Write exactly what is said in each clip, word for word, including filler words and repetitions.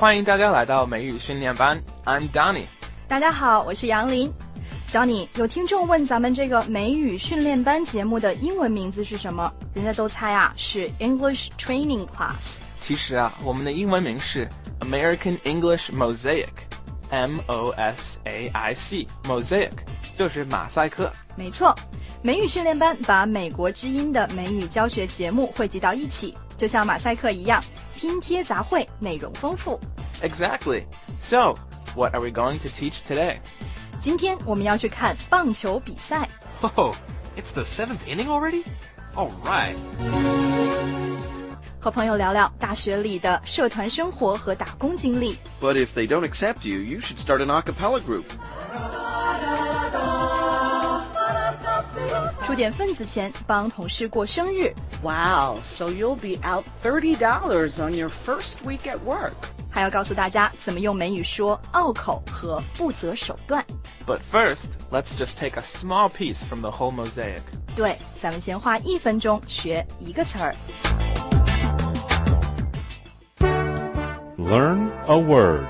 欢迎大家来到美语训练班 I'm Donnie。 大家好，我是杨林。 Donnie， 有听众问咱们这个美语训练班节目的英文名字是什么？人家都猜啊是 English Training Class。 其实啊，我们的英文名是 American English Mosaic， M O S A I C， Mosaic 就是马赛克。 没错，美语训练班把美国之音的美语教学节目汇集到一起，就像马赛克一样，拼贴杂烩，内容丰富。 Exactly. So, what are we going to teach today? 今天我们要去看棒球比赛。 Oh, it's the seventh inning already? All right. 和朋友聊聊大学里的社团生活和打工经历。 But if they don't accept you, you should start an a cappella group. 出点份子钱帮同事过生日。 Wow, so you'll be out thirty dollars on your first week at work. 还要告诉大家怎么用美语说拗口和不择手段。 But first, let's just take a small piece from the whole mosaic. 对，咱们先花一分钟学一个词儿。 Learn a word.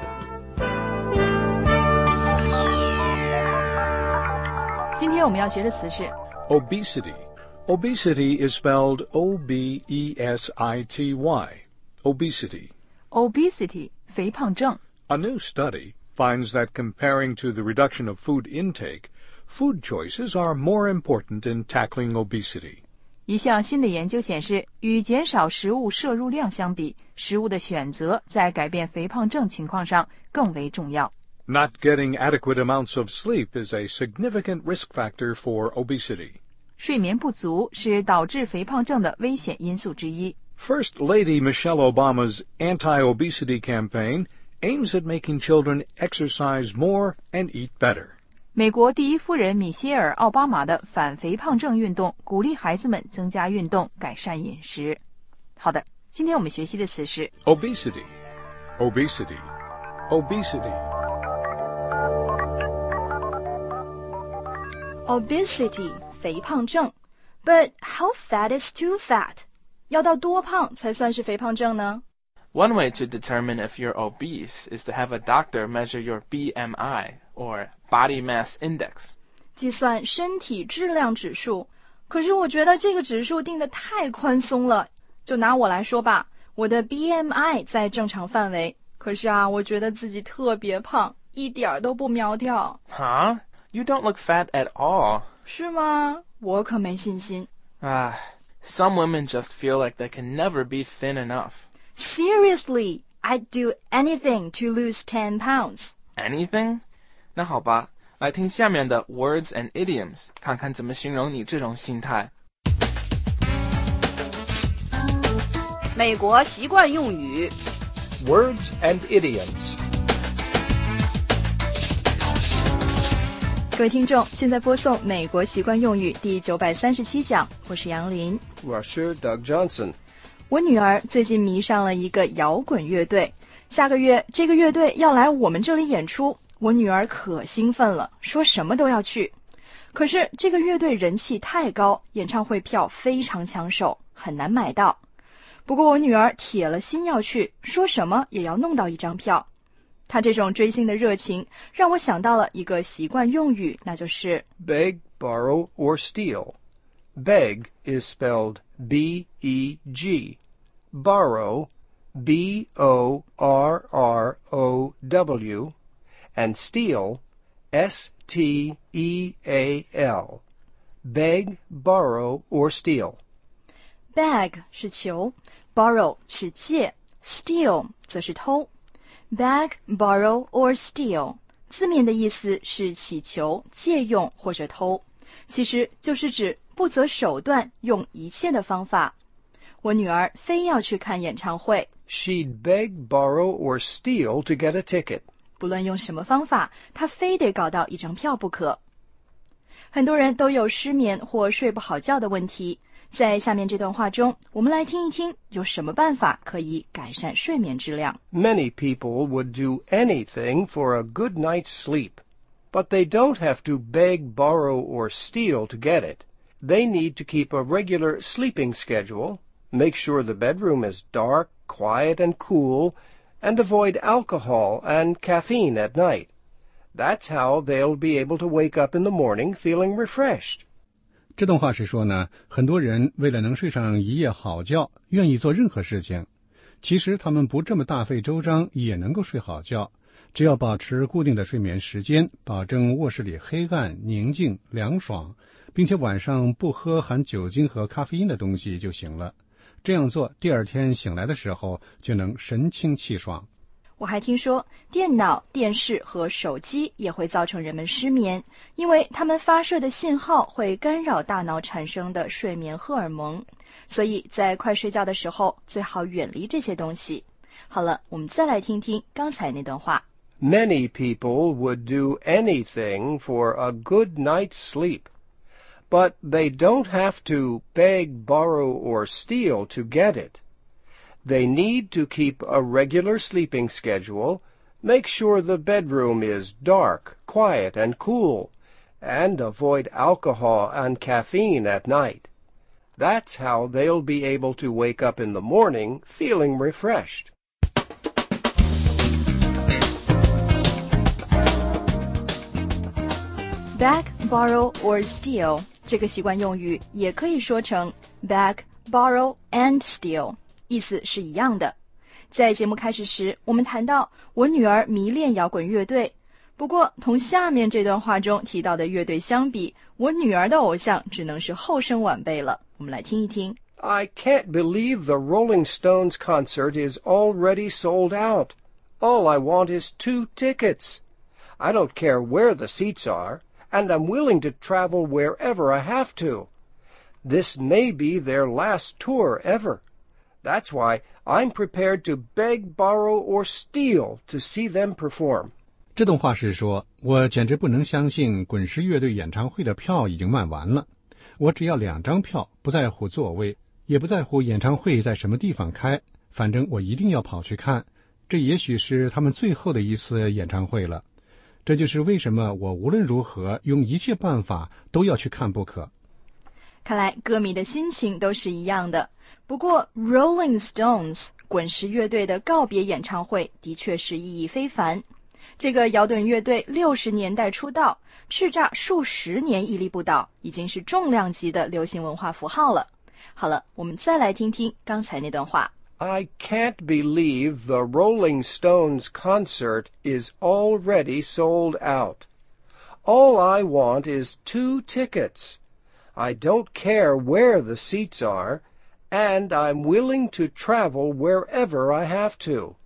今天我们要学的词是 Obesity. Obesity is spelled O B E S I T Y. Obesity. obesity 肥胖症。 A new study finds that comparing to the reduction of food intake, food choices are more important in tackling obesity. 一项新的研究显示，与减少食物摄入量相比，食物的选择在改变肥胖症情况上更为重要。 Not getting adequate amounts of sleep is a significant risk factor for obesity. 睡眠不足是导致肥胖症的危险因素之一。 First Lady Michelle Obama's anti-obesity campaign aims at making children exercise more and eat better. 美国第一夫人米歇尔·奥巴马的反肥胖症运动鼓励孩子们增加运动，改善饮食。好的，今天我们学习的词是 Obesity. Obesity. Obesity. obesity 肥胖症。 But how fat is too fat? 要到多胖才算是肥胖症呢？ One way to determine if you're obese is to have a doctor measure your B M I, or body mass index. 计算身体质量指数。可是我觉得这个指数定得太宽松了。就拿我来说吧，我的 B M I 在正常范围，可是啊，我觉得自己特别胖，一点都不苗条。 Huh? You don't look fat at all. 是吗？我可没信心。 Ah, some women just feel like they can never be thin enough. Seriously, I'd do anything to lose ten pounds. Anything? 那好吧，来听下面的 words and idioms， 看看怎么形容你这种心态。 美国习惯用语 Words and idioms. 各位听众，现在播送美国习惯用语第九百三十七讲，我是杨林。 Rusher Doug Johnson. 我女儿最近迷上了一个摇滚乐队，下个月这个乐队要来我们这里演出，我女儿可兴奋了，说什么都要去。可是这个乐队人气太高，演唱会票非常抢手，很难买到。不过我女儿铁了心要去，说什么也要弄到一张票。她这种追星的热情让我想到了一个习惯用语，那就是 beg, borrow, or steal. Beg is spelled B E G. Borrow, B O R R O W. And steal, S T E A L. Beg, borrow, or steal. Beg 是求， borrow 是借， steal 则是偷。Beg, borrow, or steal 字面的意思是乞求、借用或者偷，其实就是指不择手段用一切的方法。我女儿非要去看演唱会， She'd beg, borrow, or steal to get a ticket. 不论用什么方法，她非得搞到一张票不可。很多人都有失眠或睡不好觉的问题，在下面这段话中，我们来听一听有什么办法可以改善睡眠质量。 Many people would do anything for a good night's sleep, but they don't have to beg, borrow, or steal to get it. They need to keep a regular sleeping schedule, make sure the bedroom is dark, quiet, and cool, and avoid alcohol and caffeine at night. That's how they'll be able to wake up in the morning feeling refreshed. 这段话是说呢，很多人为了能睡上一夜好觉，愿意做任何事情。其实他们不这么大费周章也能够睡好觉，只要保持固定的睡眠时间，保证卧室里黑暗、宁静、凉爽，并且晚上不喝含酒精和咖啡因的东西就行了。这样做，第二天醒来的时候就能神清气爽。 我还听说电脑、电视和手机也会造成人们失眠，因为它们发射的信号会干扰大脑产生的睡眠荷尔蒙，所以在快睡觉的时候最好远离这些东西。好了，我们再来听听刚才那段话。 Many people would do anything for a good night's sleep, but they don't have to beg, borrow, or steal to get it.They need to keep a regular sleeping schedule, make sure the bedroom is dark, quiet, and cool, and avoid alcohol and caffeine at night. That's how they'll be able to wake up in the morning feeling refreshed. Beg, borrow, or steal 这个习惯用语也可以说成 beg, borrow, and steal。意思是一样的。在节目开始时，我们谈到我女儿迷恋摇滚乐队，不过同下面这段话中提到的乐队相比，我女儿的偶像只能是后生晚辈了。我们来听一听。 I can't believe the Rolling Stones concert is already sold out. All I want is two tickets. I don't care where the seats are, and I'm willing to travel wherever I have to. This may be their last tour ever.That's why I'm prepared to beg, borrow, or steal to see them perform. 这段话是说，我简直不能相信滚石乐队演唱会的票已经卖完了。我只要两张票，不在乎座位，也不在乎演唱会在什么地方开，反正我一定要跑去看。这也许是他们最后的一次演唱会了。这就是为什么我无论如何用一切办法都要去看不可。 看来歌迷的心情都是一样的。不过 Rolling Stones 滚石乐队的告别演唱会的确是意义非凡。这个摇滚乐队六十年代出道，叱咤数十年屹立不倒，已经是重量级的流行文化符号了。好了，我们再来听听刚才那段话。 I can't believe the Rolling Stones concert is already sold out. All I want is two tickets.I don't care where the seats are, and I'm willing to travel wherever I have to.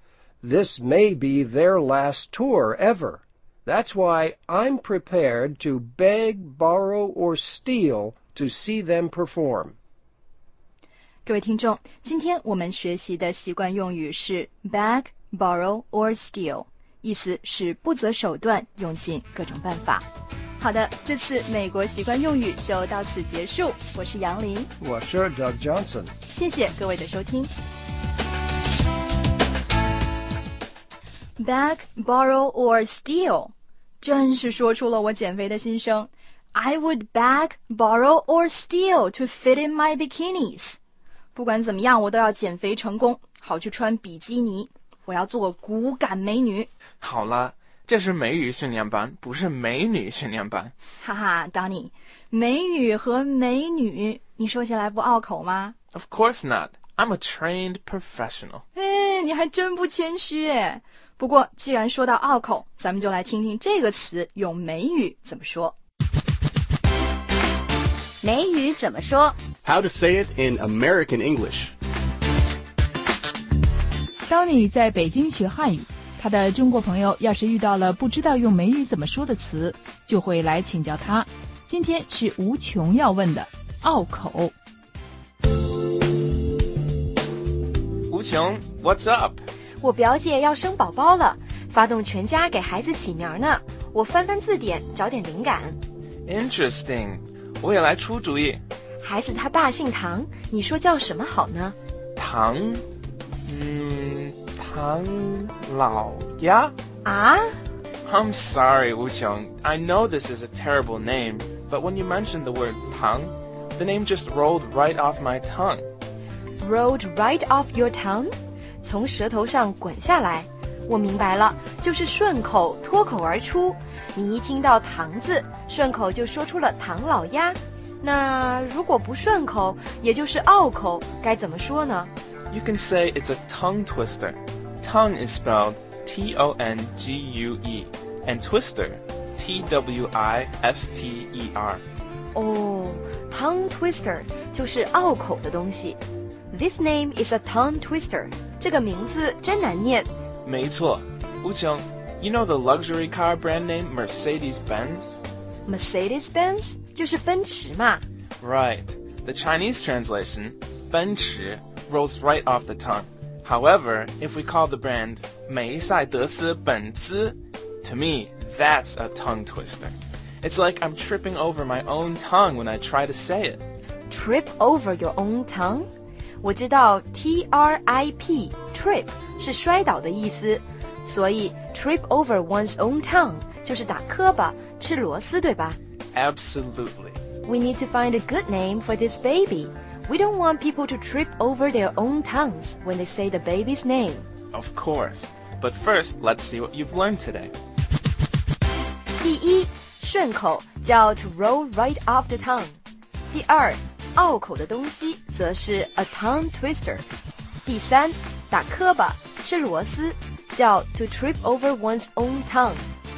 This may be their last tour ever. That's why I'm prepared to beg, borrow, or steal to see them perform. 各位听众，今天我们学习的习惯用语是 beg, borrow, or steal， 意思是不择手段，用尽各种办法。好的，这次美国习惯用语就到此结束。我是杨林， 我是 Doug Johnson。 谢谢各位的收听。Beg, borrow, or steal， 真是说出了我减肥的心声。I would beg, borrow, or steal to fit in my bikinis。不管怎么样，我都要减肥成功，好去穿比基尼。我要做骨感美女。 好了。这是美语训练班，不是美女训练班。 哈哈 Donnie， 美语和美女，你说起来不拗口吗？ Of course not. I'm a trained professional. 哎，你还真不谦虚耶。不过既然说到拗口，咱们就来听听这个词用美语怎么说。 美语怎么说？ How to say it in American English. 当你在北京学汉语，他的中国朋友要是遇到了不知道用美语怎么说的词，就会来请教他。今天是无穷要问的拗口。 无穷 ，What's up？ 我表姐要生宝宝了，发动全家给孩子起名呢。我翻翻字典，找点灵感。 Interesting， 我也来出主意。 孩子他爸姓唐，你说叫什么好呢？ 唐，嗯，唐老鸭。 啊 I'm sorry, Wu Qiong. I know this is a terrible name, but when you mentioned the word Tang, the name just rolled right off my tongue. Rolled right off your tongue? 从舌头上滚下来。我明白了，就是顺口脱口而出。你一听到糖字，顺口就说出了唐老鸭。那如果不顺口，也就是拗口，该怎么说呢？ You can say it's a tongue twister. Tongue is spelled T O N G U E, and twister, T W I S T E R. 哦 tongue twister 就是拗口的东西。This name is a tongue twister. 这个名字真难念。 没错，吴琼 You know the luxury car brand name Mercedes-Benz? Mercedes-Benz 就是奔驰嘛。 Right. The Chinese translation, 奔驰, rolls right off the tongue. However, if we call the brand 梅赛德斯本兹, to me, that's a tongue twister. It's like I'm tripping over my own tongue when I try to say it. Trip over your own tongue? 我知道 T R I P, trip 是摔倒的意思，所以 trip over one's own tongue 就是打磕巴，吃螺丝，对吧？ Absolutely. We need to find a good name for this baby. We don't want people to trip over their own tongues when they say the baby's name. Of course. But first, let's see what you've learned today. 第一，顺口叫 to roll right off the tongue. 第二，拗口的东西则是 a tongue twister. 第三，打磕巴、吃螺丝叫 to trip over one's own tongue.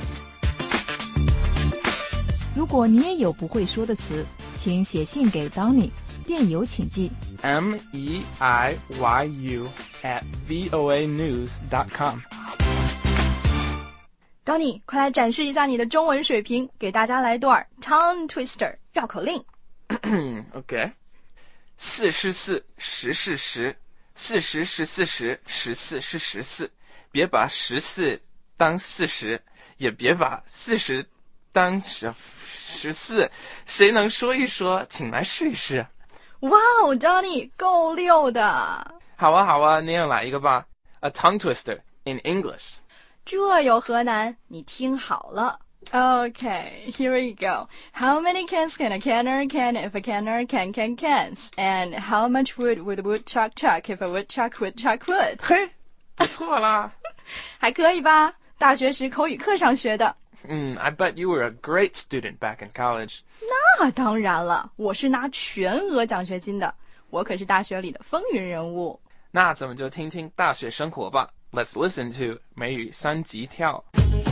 如果你也有不会说的词，请写信给 Donnie， 电邮请寄 M E I Y U at V O A news dot com. Donnie， 快来展示一下你的中文水平，给大家来段 tongue twister 绕口令。 OK. 四是四，十是十，四十是四十，十四是十四。别把十四当四十，也别把四十当十十四。谁能说一说？请来试一试。 哇哦 ，Donnie 够溜的。 好啊好啊，那样来一个吧。A tongue twister in English. 这有何难？你听好了。Okay, here we go. How many cans can a canner can if a canner can can cans? And how much wood would a woodchuck chuck if a woodchuck would chuck wood? 嘿，不错啦。 还可以吧？大学时口语课上学的。 嗯 I bet you were a great student back in college. 那当然了，我是拿全额奖学金的，我可是大学里的风云人物。 那咱们就听听大学生活吧。Let's listen to 美语三级跳。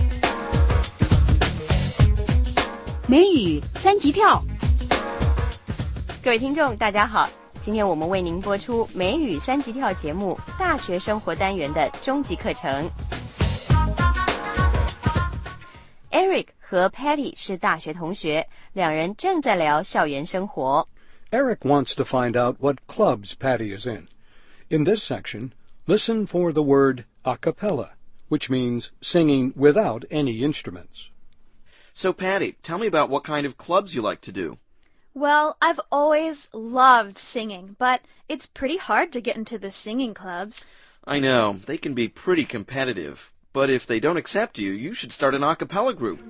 美语三级跳。 各位听众大家好，今天我们为您播出美语三级跳节目大学生活单元的终极课程。Eric 和 Patty 是大学同学，两人正在聊校园生活。 Eric wants to find out what clubs Patty is in. In this section, listen for the word a cappella, which means singing without any instruments. So, Patty, tell me about what kind of clubs you like to do. Well, I've always loved singing, but it's pretty hard to get into the singing clubs. I know, they can be pretty competitive, but if they don't accept you, you should start an a cappella group.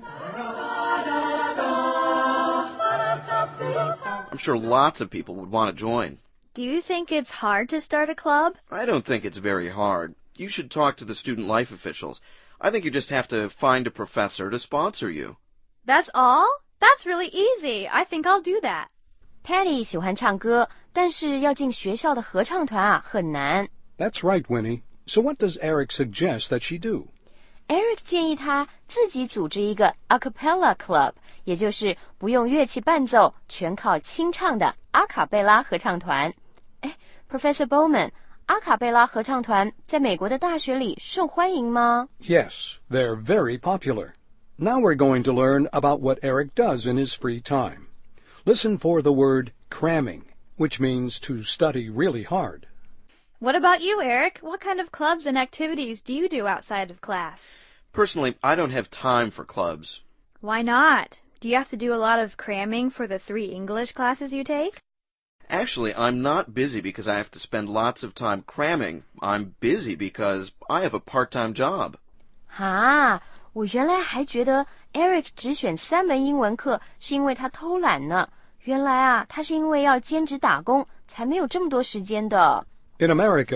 I'm sure lots of people would want to join. Do you think it's hard to start a club? I don't think it's very hard. You should talk to the student life officials. I think you just have to find a professor to sponsor you. That's all? That's really easy. I think I'll do that. Patty 喜欢唱歌，但是要进学校的合唱团啊，很难。 That's right, Winnie. So what does Eric suggest that she do? Eric 建议他自己组织一个 a cappella club， 也就是不用乐器伴奏，全靠清唱的阿卡贝拉合唱团。哎 ，Professor Bowman， 阿卡贝拉合唱团在美国的大学里受欢迎吗？ Yes, they're very popular. Now we're going to learn about what Eric does in his free time. Listen for the word cramming, which means to study really hard. What about you, Eric? What kind of clubs and activities do you do outside of class? Personally, I don't have time for clubs. Why not? Do you have to do a lot of cramming for the three English classes you take? Actually, I'm not busy because I have to spend lots of time cramming. I'm busy because I have a part-time job. 哈，我原来还觉得 Eric 只选三门英文课是因为他偷懒呢。原来啊，他是因为要兼职打工，才没有这么多时间的。 In America,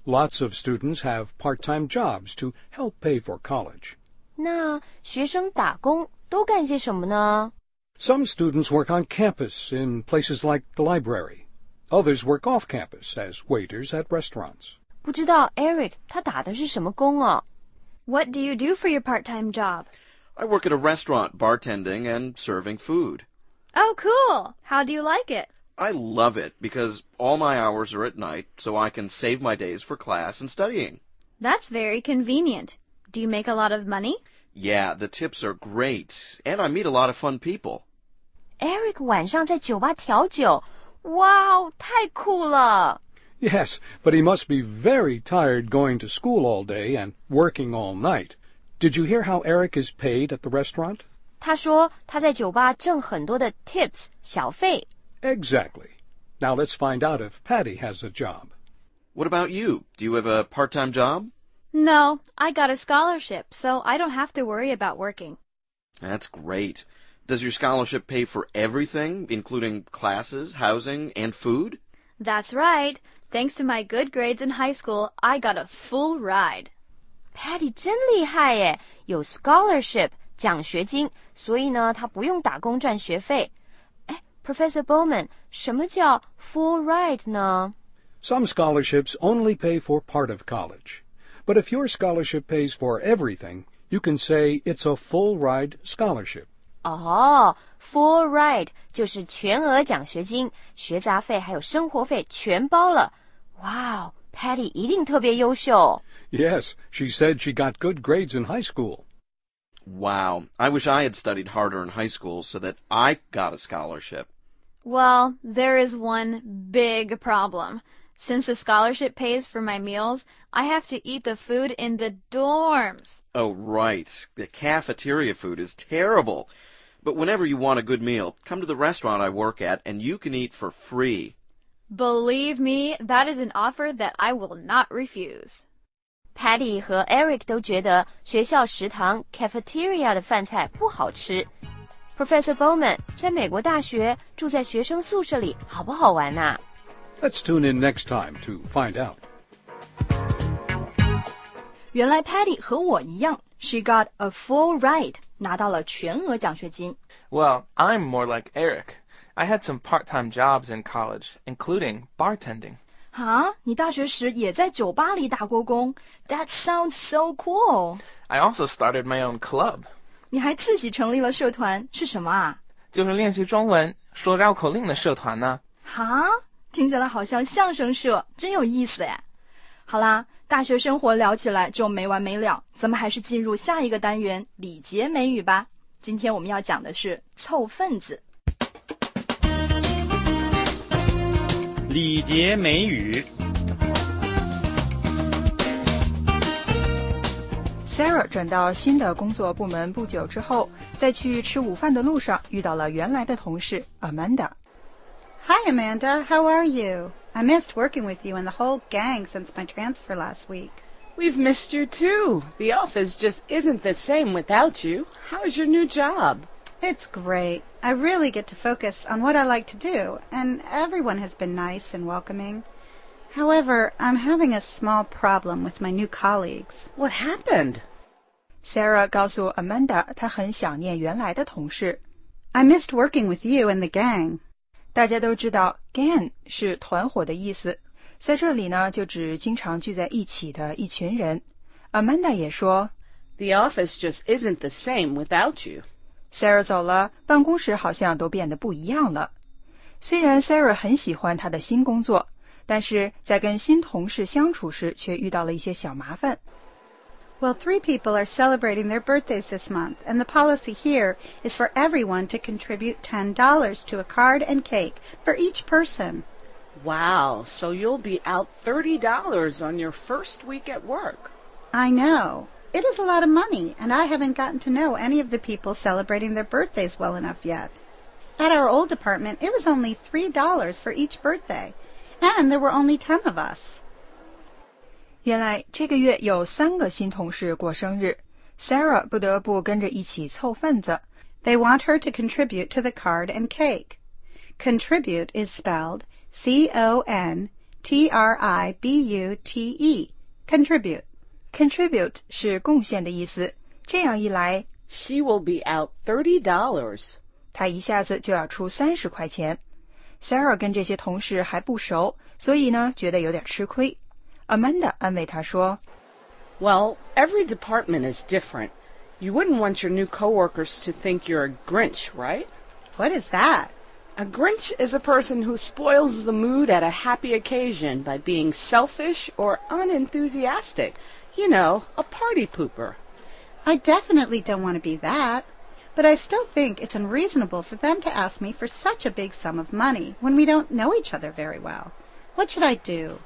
Lots of students have part-time jobs to help pay for college. 那学生打工都干些什么呢？ Some students work on campus in places like the library. Others work off campus as waiters at restaurants. 不知道 Eric 他打的是什么工啊？ What do you do for your part-time job? I work at a restaurant bartending and serving food. Oh, cool. How do you like it? I love it because all my hours are at night, so I can save my days for class and studying. That's very convenient. Do you make a lot of money? Yeah, the tips are great, and I meet a lot of fun people. Eric 晚上在酒吧调酒，哇哦，太酷了！ Yes, but he must be very tired going to school all day and working all night. Did you hear how Eric is paid at the restaurant? 他说他在酒吧挣很多的 tips 小费。 Exactly. Now let's find out if Patty has a job. What about you? Do you have a part-time job? No, I got a scholarship, so I don't have to worry about working. That's great. Does your scholarship pay for everything, including classes, housing, and food? That's right. Thanks to my good grades in high school, I got a full ride. Patty 真厉害耶，有 scholarship 奖学金，所以呢，他不用打工赚学费。哎 ，Professor Bowman， 什么叫 full ride 呢？ Some scholarships only pay for part of college. But if your scholarship pays for everything, you can say it's a full ride scholarship. 哦 ，full ride 就是全额奖学金，学杂费还有生活费全包了。哇哦 ，Patty 一定特别优秀。 Yes, she said she got good grades in high school. Wow, I wish I had studied harder in high school so that I got a scholarship. Well, there is one big problem. Since the scholarship pays for my meals, I have to eat the food in the dorms. Oh, right. The cafeteria food is terrible. But whenever you want a good meal, come to the restaurant I work at and you can eat for free. Believe me, that is an offer that I will not refuse. Patty 和 Eric 都觉得学校食堂 cafeteria 的饭菜不好吃。Professor Bowman 在美国大学住在学生宿舍里，好不好玩啊？ Let's tune in next time to find out. 原来 Patty 和我一样 ，She got a full ride， 拿到了全额奖学金。 Well, I'm more like Eric. I had some part-time jobs in college, including bartending. 啊，你大学时也在酒吧里打过工 ？That sounds so cool. I also started my own club. 你还自己成立了社团，是什么啊？ 就是练习中文说绕口令的社团呢。 哈，听起来好像相声社，真有意思耶。好啦，大学生活聊起来就没完没了，咱们还是进入下一个单元礼节美语吧。今天我们要讲的是凑份子。 礼节美语。 Sarah 转到新的工作部门不久之后，在去吃午饭的路上遇到了原来的同事 Amanda。Hi Amanda, how are you? I missed working with you and the whole gang since my transfer last week. We've missed you too. The office just isn't the same without you. How's your new job? It's great. I really get to focus on what I like to do, and everyone has been nice and welcoming. However, I'm having a small problem with my new colleagues. What happened? Sarah 告诉 Amanda 她很想念原来的同事。 I missed working with you and the gang. 大家都知道 gang 是团伙的意思，在这里呢就指经常聚在一起的一群人。 Amanda 也说 The office just isn't the same without you. Sarah 走了，办公室好像都变得不一样了。虽然 Sarah 很喜欢她的新工作，但是在跟新同事相处时却遇到了一些小麻烦。 Well, three people are celebrating their birthdays this month, and the policy here is for everyone to contribute ten dollars to a card and cake for each person. Wow, so you'll be out thirty dollars on your first week at work. I know. It is a lot of money, and I haven't gotten to know any of the people celebrating their birthdays well enough yet. At our old department, it was only three dollars for each birthday, and there were only ten of us. 原来这个月有三个新同事过生日 ，Sarah 不得不跟着一起凑份子。 They want her to contribute to the card and cake. Contribute is spelled C O N T R I B U T E, contribute. Contribute 是贡献的意思，这样一来 She will be out thirty dollars. 她一下子就要出三十块钱。Sarah 跟这些同事还不熟，所以呢觉得有点吃亏。Amanda 安慰她说 Well, every department is different. You wouldn't want your new coworkers to think you're a Grinch, right? What is that? A Grinch is a person who spoils the mood at a happy occasion by being selfish or unenthusiastic. You know, a party pooper. I definitely don't want to be that. But I still think it's unreasonable for them to ask me for such a big sum of money when we don't know each other very well. What should I do?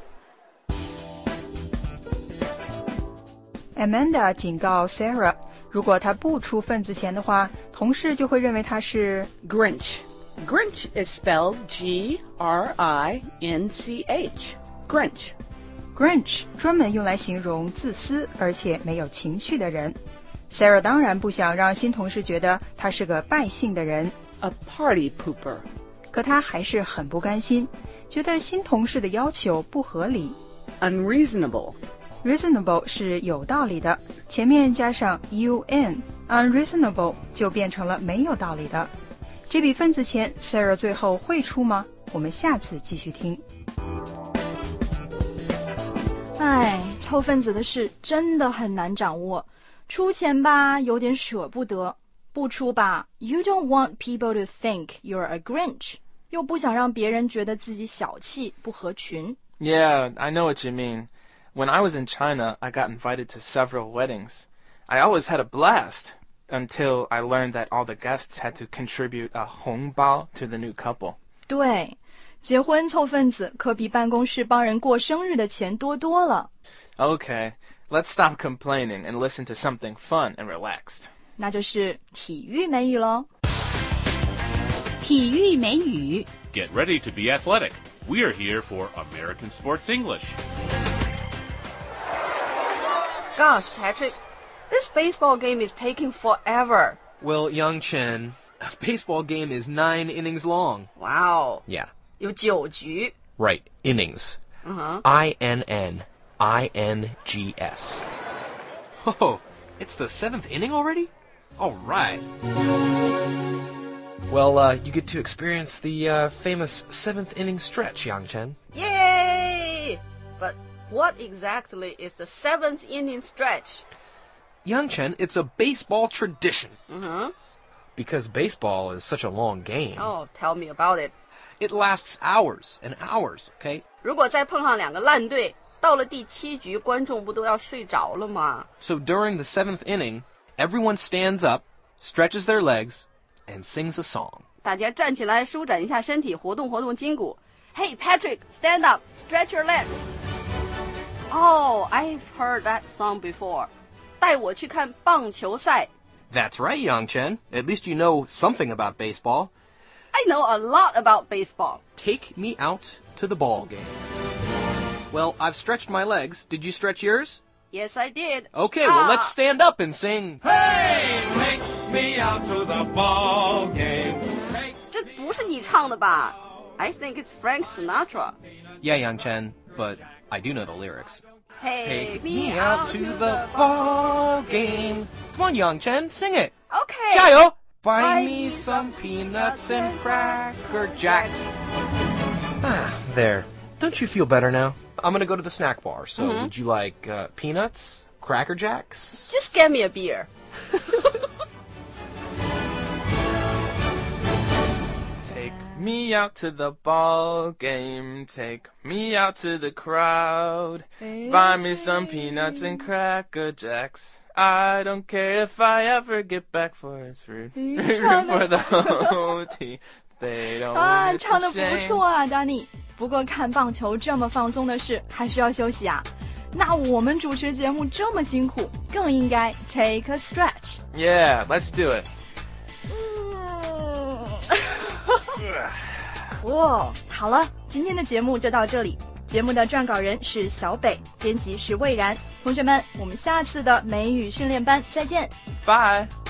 Amanda 警告 Sarah， 如果她不出份子钱的话，同事就会认为她是 Grinch.Grinch is spelled G R I N C H. Grinch. Grinch 专门用来形容自私而且没有情趣的人。Sarah 当然不想让新同事觉得他是个败兴的人 A party pooper. 可他还是很不甘心，觉得新同事的要求不合理。 Unreasonable. Reasonable 是有道理的，前面加上 un Unreasonable 就变成了没有道理的。这笔份子钱 Sarah 最后会出吗？我们下次继续听。哎，凑份子的事真的很难掌握，出钱吧有点舍不得，不出吧 You don't want people to think you're a Grinch， 又不想让别人觉得自己小气不合群。 Yeah, I know what you mean. When I was in China, I got invited to several weddings. I always had a blast.Until I learned that all the guests had to contribute a 红包 to the new couple. 对，结婚凑份子可比办公室帮人过生日的钱多多了。 Okay, let's stop complaining and listen to something fun and relaxed. 那就是体育美语咯。 体育美语 Get ready to be athletic. We're here for American Sports English. Gosh, Patrick.This baseball game is taking forever. Well, Young Chen, a baseball game is nine innings long. Wow. Yeah. 有九局 Right, innings. Uh-huh. I N N I N G S. Oh, it's the seventh inning already? All right. Well, uh, you get to experience the uh, famous seventh inning stretch, Yang Chen. Yay! But what exactly is the seventh inning stretch?Young Chen, it's a baseball tradition. Uh-huh. Because baseball is such a long game. Oh, tell me about it. It lasts hours and hours, okay? 如果再碰上两个烂队，到了第七局，观众不都要睡着了吗？ So during the seventh inning, everyone stands up, stretches their legs, and sings a song. 大家站起来，舒展一下身体，活动活动筋骨。Hey, Patrick, stand up, stretch your legs. Oh, I've heard that song before.带我去看棒球赛 That's right, Yang Chen. At least you know something about baseball. I know a lot about baseball. Take me out to the ball game. Well, I've stretched my legs. Did you stretch yours? Yes, I did. Okay, well, let's stand up and sing. Hey, take me out to the ball game. 这不是你唱的吧 I think it's Frank Sinatra. Yeah, Yang Chen, but I do know the lyrics.Take Take me out to the ball game. Come on, Yang Chen, sing it. Okay. 加油 Buy, Buy me some peanuts and cracker jacks. Ah, there. Don't you feel better now? I'm going to go to the snack bar, so mm-hmm. would you like uh, peanuts, cracker jacks? Just get me a beer. Take me out to the ball game. Take me out to the crowd. Hey. Buy me some peanuts and cracker jacks. I don't care if I ever get back for it's free. For the O T. They don't 啊，唱得不错啊 Danny 不过看棒球这么放松的事还需要休息啊那我们主持节目这么辛苦更应该 take a stretch Yeah, let's do it. 哇，好了，今天的节目就到这里。节目的撰稿人是小北，编辑是魏然。同学们，我们下次的美语训练班再见。 Bye.